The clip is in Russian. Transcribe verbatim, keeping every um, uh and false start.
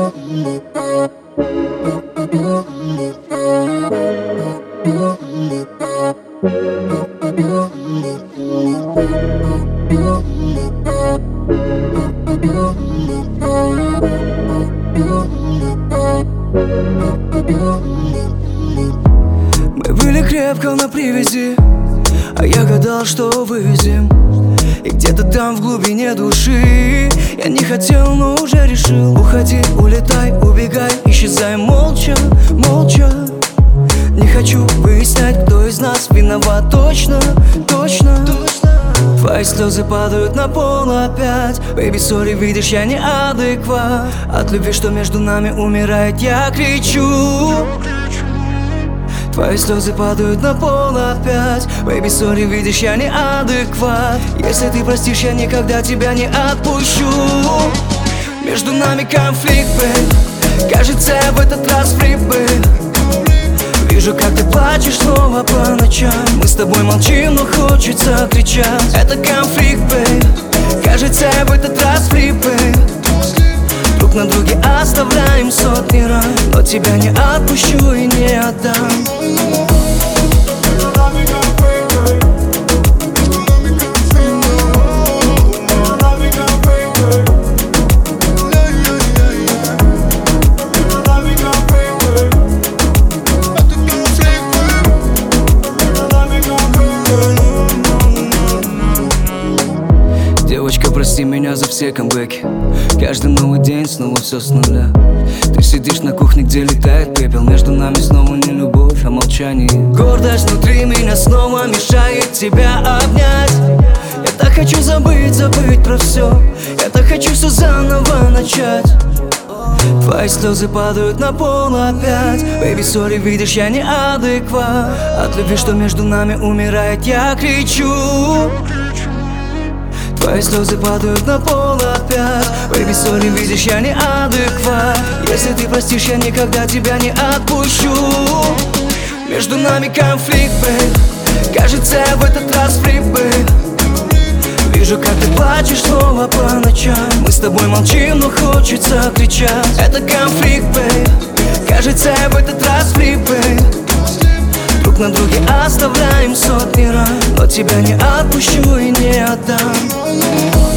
Мы были крепко на привязи, а я гадал, что вывезем. И где-то там в глубине души я не хотел, но уже решил. Уходи, улетай, убегай, исчезай молча, молча. Не хочу выяснять, кто из нас виноват точно, точно. Твои слезы падают на пол опять. Baby, sorry, видишь, я не адекват. От любви, что между нами умирает, я кричу. Твои слезы падают на пол опять. Baby, sorry, видишь, я не адекват. Если ты простишь, я никогда тебя не отпущу. Между нами конфликт, babe. Кажется, я в этот раз фри, babe. Вижу, как ты плачешь снова по ночам. Мы с тобой молчим, но хочется кричать. Это конфликт, babe. Кажется, я в этот раз фри, babe. Друг на друге оставляем сотни ран, но тебя не отпущу и не отдам. Девочка, прости меня за все камбэки. Каждый новый день снова все с нуля. Ты сидишь на кухне, где летает пепел. Между нами снова не любовь, а молчание. Гордость внутри меня снова мешает тебя обнять. Я так хочу забыть, забыть про все. Я так хочу все заново начать. Твои слезы падают на пол опять. Baby, sorry, видишь, я не адекват. От любви, что между нами умирает, я кричу. Твои слезы падают на пол опять. Baby, sorry, видишь, я не адекват. Если ты простишь, я никогда тебя не отпущу. Между нами конфликт, babe. Кажется, я в этот раз фри, babe. Вижу, как ты плачешь снова по ночам. Мы с тобой молчим, но хочется кричать. Это конфликт, babe. Кажется, я в этот раз фри, babe. Друг на друге оставляем сотни ран, но тебя не отпущу и не отдам.